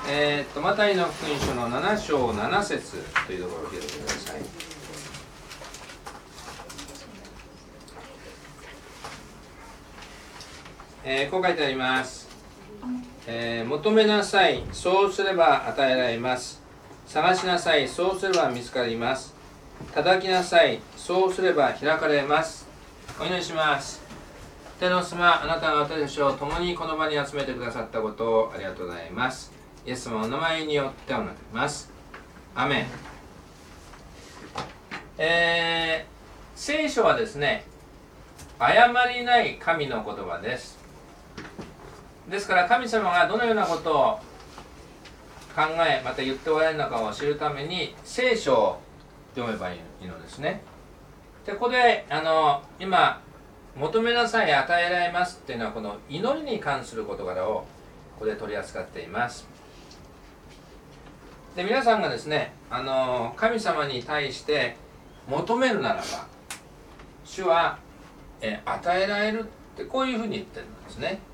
マタイの福音書の7章7節というところを開いてください。こう書いてあります。求めなさい、そうすれば与えられます。探しなさい、そうすれば見つかります。叩きなさい、そうすれば開かれます。お祈りします。天のお父様、あなたが私たちを共にこの場に集めてくださったことをありがとうございます。イエス様の名前によってお祈りします。アメン。聖書はですね、誤りない神の言葉です。ですから神様がどのようなことを考え、また言っておられるのかを知るために聖書を読めばいいのですね。で、ここで今求めなさい、与えられますっていうのはこの祈りに関する事柄をここで取り扱っています。で、皆さんがですね、神様に対して求めるならば主は与えられるってこういうふうに言ってるんですね。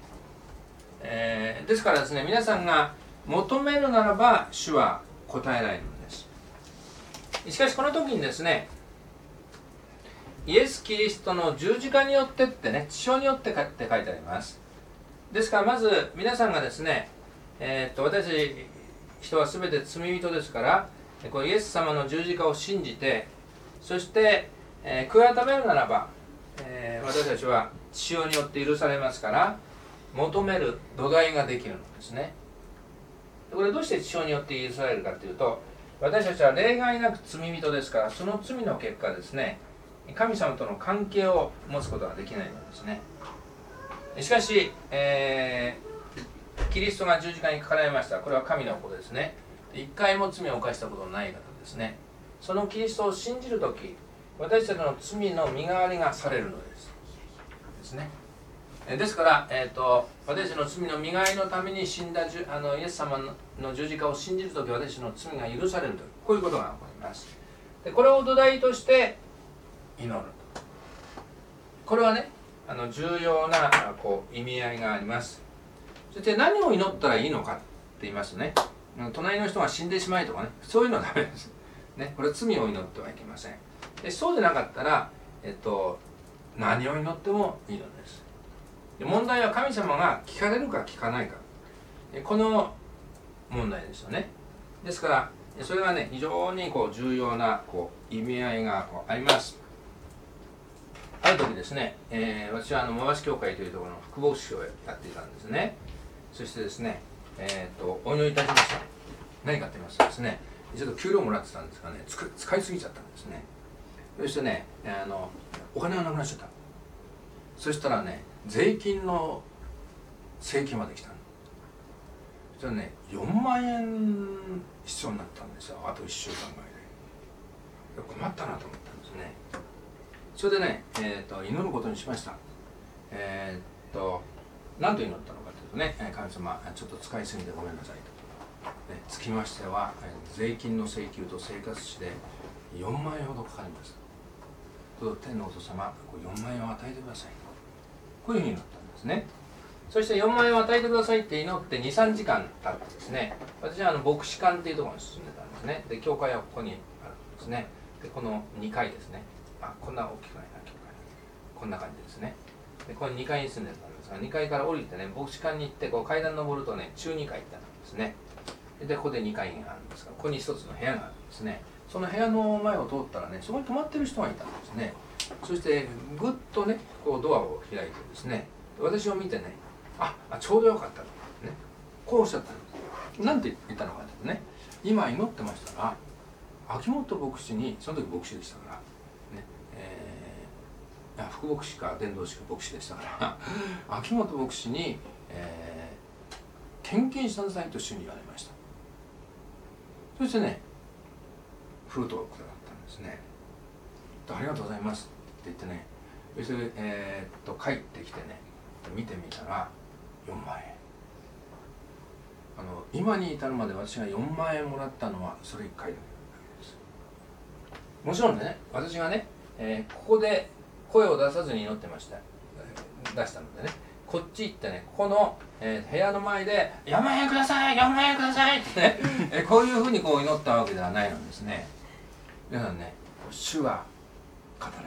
ですからですね、皆さんが求めるならば主は答えられるんです。しかしこの時にですね、イエス・キリストの十字架によってってね、血潮によってって書いてあります。ですからまず皆さんがですね、私人は全て罪人ですから、このイエス様の十字架を信じて、そして、悔い改めるならば、私たちは血潮によって許されますから、求める土台ができるのですね。これどうして血潮によって許されるかというと、私たちは例外なく罪人ですから、その罪の結果ですね、神様との関係を持つことができないのですね。しかし、キリストが十字架にかかられました。これは神の子ですね。一回も罪を犯したことのない方ですね。そのキリストを信じるとき、私たちの罪の身代わりがされるのですね。ですから、私たちの罪の身代わりのために死んだイエス様の十字架を信じるとき、私たちの罪が許されるという、こういうことが起こります。で、これを土台として祈る。これはね、重要な意味合いがあります。そして何を祈ったらいいのかって言いますとね、隣の人が死んでしまいとかね、そういうのはダメです。ね、これは罪を祈ってはいけません。で、そうでなかったら、何を祈ってもいいのです。で、問題は神様が聞かれるか聞かないか。この問題ですよね。ですから、それがね、非常に重要な意味合いがあります。ある時ですね、私は回し教会というところの副牧師をやっていたんですね。そしてですね、お祈りいたしました。何かって言いますとですね、ちょっと給料もらってたんですがね、使いすぎちゃったんですね。そしてね、お金がなくなっちゃった。そしたらね、税金の請求まで来たの。そしたらね、4万円必要になったんですよ。あと1週間ぐらいで。困ったなと思ったんですね。それでね、祈ることにしました。何と祈ったのかというとね、神様、ちょっと使いすぎてごめんなさいと。つきましては、税金の請求と生活費で4万円ほどかかります。天のお父様、4万円を与えてください。こういうふうに祈ったんですね。そして4万円を与えてくださいって祈って2、3時間経ってですね、私は牧師館っていうところに進んでたんですね。で、教会はここにあるんですね。で、この2階ですね。こんな大きくないな、教会。こんな感じですね。で、この2階に住んでたんですが、2階から降りてね、牧師館に行って階段登るとね、中2階ってあるんですね。で、ここで2階があるんですが、ここに一つの部屋があるんですね。その部屋の前を通ったらね、そこに泊まってる人がいたんですね。そしてぐっとね、ドアを開いてですね、私を見てね、ちょうどよかったと、ね、こうおっしゃったんです。なんて言ったのかというとね、今祈ってましたら、秋元牧師に、その時牧師でしたから、ね、副牧師か伝道師か牧師でしたから秋元牧師に、献金しなさいと主に言われました。そしてね、フルートをくださったんですね。ありがとうございますって言ってね、そして、帰ってきてね、見てみたら4万円。今に至るまで私が4万円もらったのはそれ1回だけです。もちろんね、私がね、ここで声を出さずに祈ってました。出したのでね、 こっち行ってね、この、部屋の前で「4万円ください4万円ください」ってねこういうふうにこう祈ったわけではないのですね。皆さんね、主が語られた、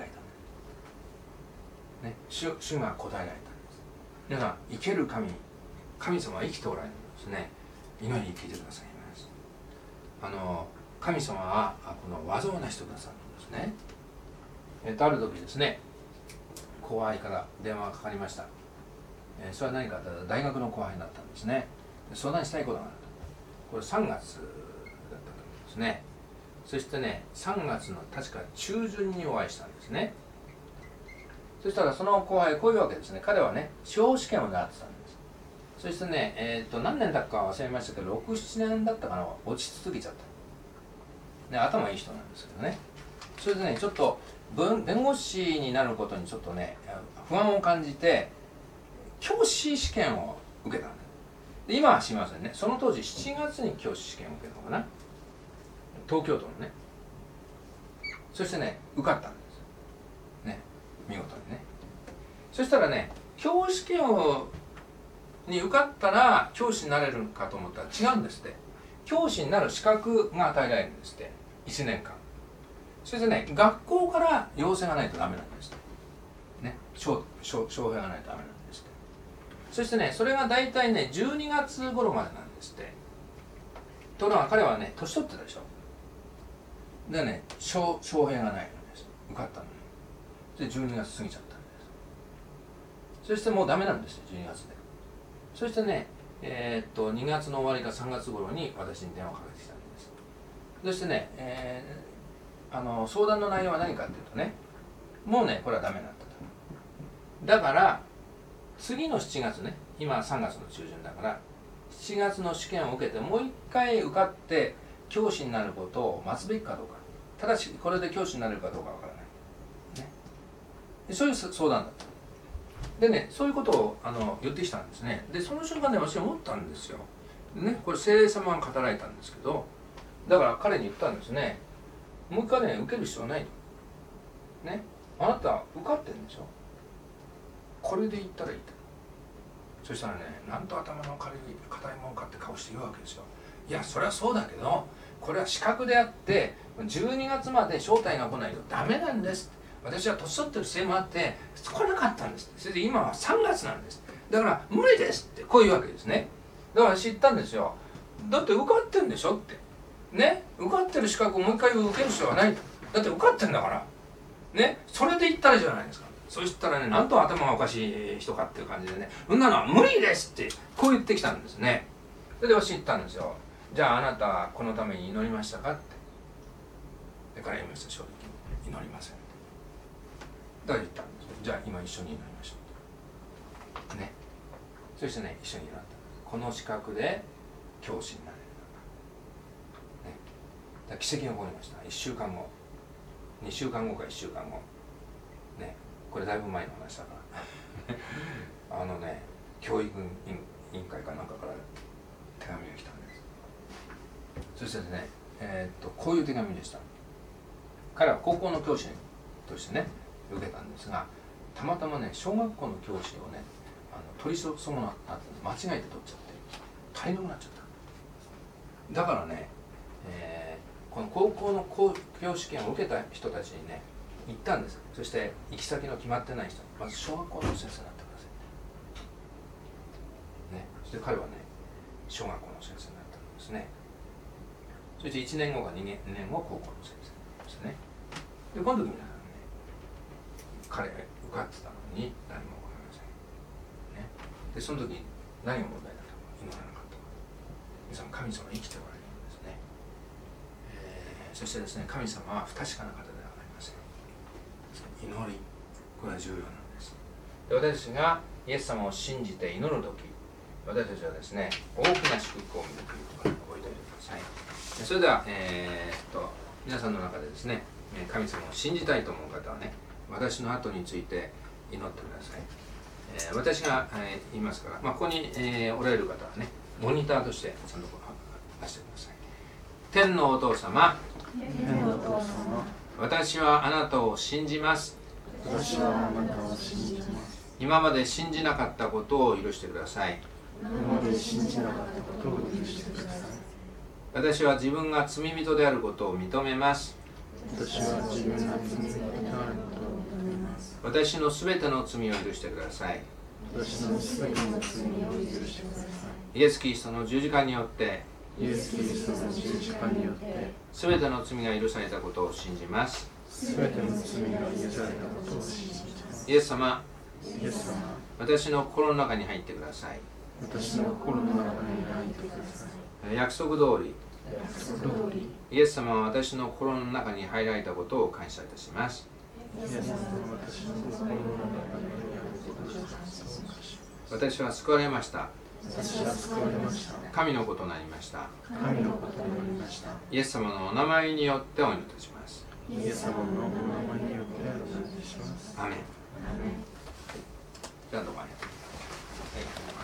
ね、主が答えられたんです。皆さん、生ける神様は生きておられるんですね。祈りに聞いてくださいます。神様はこの技を成してくださるんですね。ある時ですね、後輩から電話がかかりました。それは何かというと大学の後輩になったんですね。相談したいことがあると。これ3月だったと思うんですね。そしてね、3月の確か中旬にお会いしたんですね。そしたらその後輩こういうわけですね。彼はね、司法試験を習ってたんです。そしてね、何年だったか忘れましたけど、6、7年だったかな、落ち続けちゃった。ね、頭いい人なんですけどね。それでね、ちょっと弁護士になることにちょっとね、不安を感じて、教師試験を受けたんです。で今は知りませんね。その当時7月に教師試験を受けたのかな。東京都のね。そしてね、受かったんです。ね、見事にね。そしたらね、教師試験に受かったら教師になれるかと思ったら違うんですって。教師になる資格が与えられるんですって。1年間。そしてね、学校から要請がないとダメなんですって。ね、招聘がないとダメなんですって。そしてね、それが大体ね、12月頃までなんですって。ところが彼はね、年取ってたでしょ。でね、招聘がないのです。受かったのに。で、12月過ぎちゃったんです。そしてもうダメなんですよ、12月で。そしてね、2月の終わりか3月頃に私に電話をかけてきたんです。そしてね、相談の内容は何かっていうとね、もうね、これはダメなんだと。だから、次の7月ね、今3月の中旬だから、7月の試験を受けて、もう一回受かって、教師になることを待つべきかどうか。ただし、これで教師になれるかどうかわからない。ね。そういう相談だった。でね、そういうことを言ってきたんですね。で、その瞬間ね、私は思ったんですよ。ね、これ、聖霊様が語られたんですけど、だから彼に言ったんですね。もう一回ね、受ける必要はないと。ね。あなた、受かってるんでしょ。これで言ったらいいと。そしたらね、なんと頭の硬いもんかって顔して言うわけですよ。いや、それはそうだけど、これは資格であって、12月まで招待が来ないとダメなんです。私は年取ってるせいもあって来なかったんです。それで今は3月なんです。だから無理ですってこういうわけですね。だから知ったんですよ。だって受かってんでしょってね、受かってる資格をもう一回受ける必要はないと。だって受かってんだからね、それで言ったらいいじゃないですか。そしたらね、なんと頭がおかしい人かっていう感じでね、そんなのは無理ですってこう言ってきたんですね。それで私言ったんですよ。じゃああなたはこのために祈りましたかって。だから言いました。正直祈りません。だから言ったんです。じゃあ今一緒に祈りましょうね。そしてね、一緒に祈ったんです。この資格で教師になれるのか、ね、だから奇跡が起こりました。1週間後2週間後か1週間後ね、これだいぶ前の話だからね、教育委員会かなんかから手紙が来たんです。そしてですね、こういう手紙でした。彼は高校の教師としてね受けたんですが、たまたまね、小学校の教師をね取り損なった間違えて取っちゃって足りなくなっちゃった。だからね、この高校の教師試験を受けた人たちにね言ったんです。そして行き先の決まってない人にまず小学校の先生になってくださいね。そして彼はね小学校の先生になったんですね。そして1年後か2年後高校の先生ですね。でこの時皆さんね、彼受かってたのに何も分かりません、ね、でその時何が問題だったか祈らなかったか。皆さん、神様は生きておられるんですね。そしてですね、神様は不確かな方ではありません。祈り、これは重要なんです。で私がイエス様を信じて祈る時、私たちはですね、大きな祝福を見るということを覚えておいてください。それでは、皆さんの中でですね、神様を信じたいと思う方はね、私の後について祈ってください。私が、言いますから、ここに、おられる方はね、モニターとしてちゃんと出してください。天のお父様、私はあなたを信じます。 私はあなたを信じます。 今まで信じなかったことを許してください。 今まで信じなかったことを許してください。 私は自分が罪人であることを認めます。 私は自分が罪人であることを認めます。 私のすべての罪を許してください。 私のすべての罪を許してください。 イエス・キリストの十字架によってイエス・キリストの十字架によってすべての罪が許されたことを信じます。 すべての罪が許されたことを信じます。 イエス様、 イエス様、 私の心の中に入ってください。 私の心の中に入ってください。 約束通り、 約束通り、 イエス様は私の心の中に入られたことを感謝いたします。 イエス様は私の心の中に入られたことを感謝します。 私は救われました。 私は救われました。 神の子となりました。 神の子となりました。 イエス様のお名前によってお祈りいたします。 イエス様のお名前によってお祈りします。 アーメン。じゃあどうもありがとうございます。